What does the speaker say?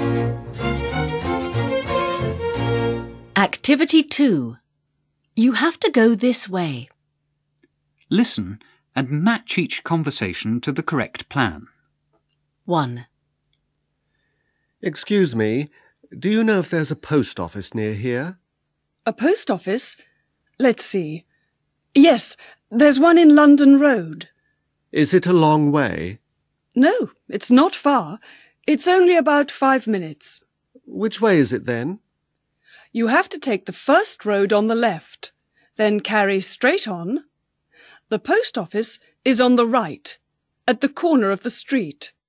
Activity 2. You have to go this way. Listen and match each conversation to the correct plan. 1. Excuse me, do you know if there's a post office near here? A post office? Let's see. Yes, there's one in London Road. Is it a long way? No, it's not far. It's only about 5 minutes. Which way is it then? You have to take the first road on the left, then carry straight on. The post office is on the right, at the corner of the street.